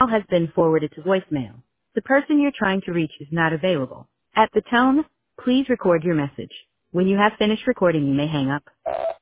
call has been forwarded to voicemail. The person you're trying to reach is not available. At the tone, please record your message. When you have finished recording, you may hang up.